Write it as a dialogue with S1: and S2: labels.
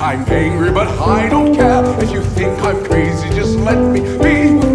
S1: I'm angry, but I don't care. If you think I'm crazy, just let me be.